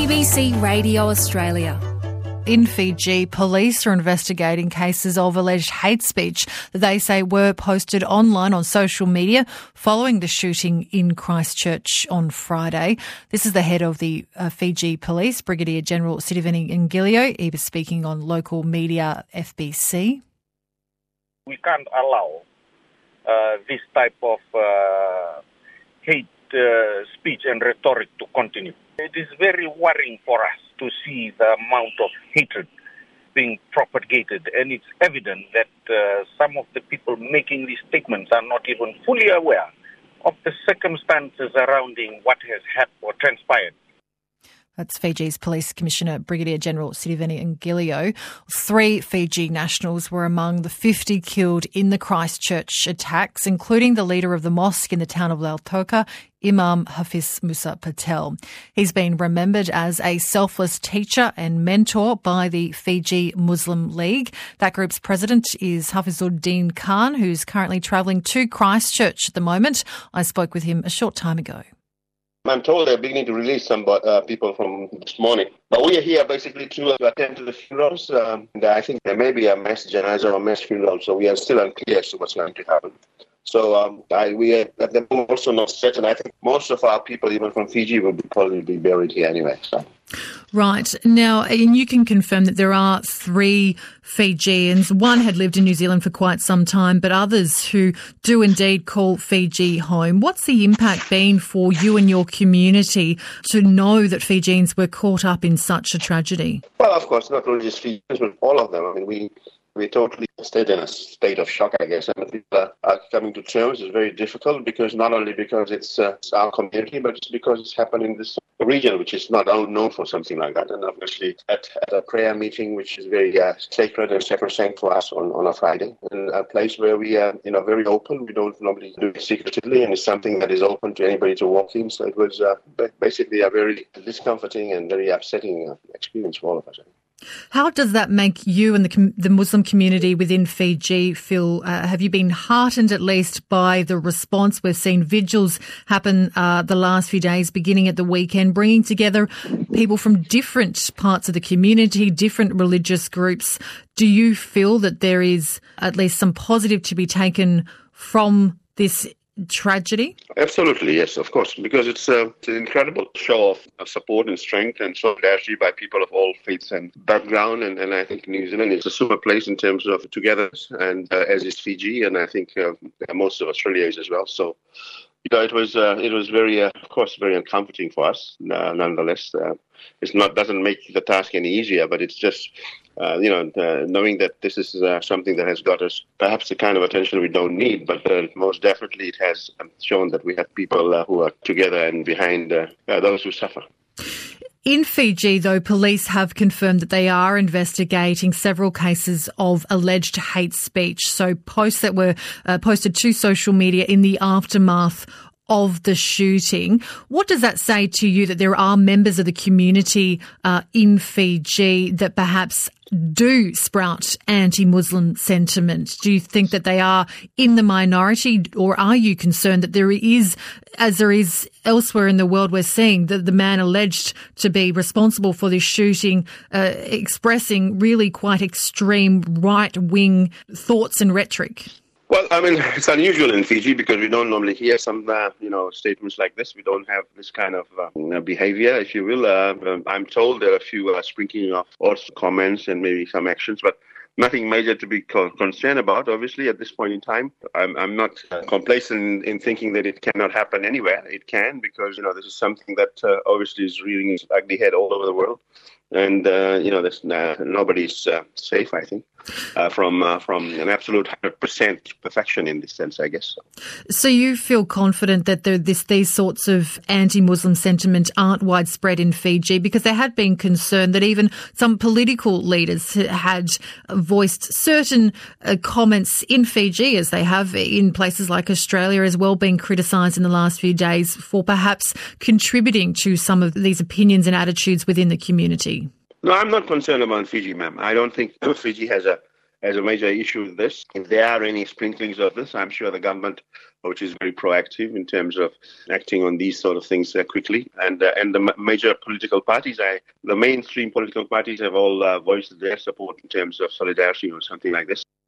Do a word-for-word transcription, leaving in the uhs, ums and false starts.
B C Radio Australia. In Fiji, police are investigating cases of alleged hate speech that they say were posted online on social media following the shooting in Christchurch on Friday. This is the head of the uh, Fiji Police, Brigadier General Sitiveni Ngilio. He was speaking on local media F B C. We can't allow uh, this type of uh, hate uh, speech and rhetoric to continue. It is very worrying for us to see the amount of hatred being propagated, and it's evident that uh, some of the people making these statements are not even fully aware of the circumstances surrounding what has happened or transpired. That's Fiji's Police Commissioner, Brigadier General Sitiveni Ngilio. Three Fiji nationals were among the fifty killed in the Christchurch attacks, including the leader of the mosque in the town of Lautoka, Imam Hafiz Musa Patel. He's been remembered as a selfless teacher and mentor by the Fiji Muslim League. That group's president is Hafizuddin Khan, who's currently travelling to Christchurch at the moment. I spoke with him a short time ago. I'm told they're beginning to release some uh, people from this morning. But we are here basically to, uh, to attend to the funerals. Um, and I think there may be a mass janaza or mass funeral, so we are still unclear as to what's going to happen. So um, I, we are at the moment also not certain. I think most of our people, even from Fiji, will be probably be buried here anyway. So. Right. Now, and you can confirm that there are three Fijians. One had lived in New Zealand for quite some time, but others who do indeed call Fiji home. What's the impact been for you and your community to know that Fijians were caught up in such a tragedy? Well, of course, not only just Fijians, but all of them. I mean, we... We totally stayed in a state of shock, I guess. And people are coming to terms. It's very difficult because not only because it's, uh, it's our community, but it's because it's happened in this region, which is not known for something like that. And obviously at, at a prayer meeting, which is very uh, sacred and sacrosanct for us on, on a Friday, and a place where we are, you know, very open. We don't normally do it secretively, and it's something that is open to anybody to walk in. So it was uh, basically a very discomforting and very upsetting experience for all of us. How does that make you and the com- the Muslim community within Fiji feel? Uh, have you been heartened at least by the response? We've seen vigils happen uh, the last few days, beginning at the weekend, bringing together people from different parts of the community, different religious groups. Do you feel that there is at least some positive to be taken from this tragedy? Absolutely, yes, of course, because it's, uh, it's an incredible show of, of support and strength and solidarity by people of all faiths and background, and, and I think New Zealand is a super place in terms of togetherness, and uh, as is Fiji, and I think uh, most of Australia is as well. So, you know, it was uh, it was very, uh, of course, very uncomforting for us. Uh, nonetheless, uh, it's not doesn't make the task any easier, but it's just. Uh, you know, uh, knowing that this is uh, something that has got us perhaps the kind of attention we don't need, but uh, most definitely it has um, shown that we have people uh, who are together and behind uh, uh, those who suffer. In Fiji, though, police have confirmed that they are investigating several cases of alleged hate speech. So posts that were uh, posted to social media in the aftermath of the shooting. What does that say to you that there are members of the community uh, in Fiji that perhaps do sprout anti-Muslim sentiment? Do you think that they are in the minority, or are you concerned that there is, as there is elsewhere in the world, we're seeing that the man alleged to be responsible for this shooting uh, expressing really quite extreme right-wing thoughts and rhetoric? Well, I mean, it's unusual in Fiji because we don't normally hear some, uh, you know, statements like this. We don't have this kind of uh, behavior, if you will. Uh, I'm told there are a few uh, sprinkling of also comments and maybe some actions, but nothing major to be co- concerned about, obviously, at this point in time. I'm, I'm not uh, complacent in, in thinking that it cannot happen anywhere. It can, because, you know, this is something that uh, obviously is rearing its ugly head all over the world. And, uh, you know, there's, uh, nobody's uh, safe, I think, uh, from uh, from an absolute one hundred percent perfection in this sense, I guess. So you feel confident that there, this, these sorts of anti-Muslim sentiment aren't widespread in Fiji, because there had been concern that even some political leaders had voiced certain uh, comments in Fiji, as they have in places like Australia as well, being criticised in the last few days for perhaps contributing to some of these opinions and attitudes within the community. No, I'm not concerned about Fiji, ma'am. I don't think Fiji has a, as a major issue with this. If there are any sprinklings of this, I'm sure the government, which is very proactive in terms of acting on these sort of things uh, quickly, and uh, and the m- major political parties, I, the mainstream political parties have all uh, voiced their support in terms of solidarity or something like this.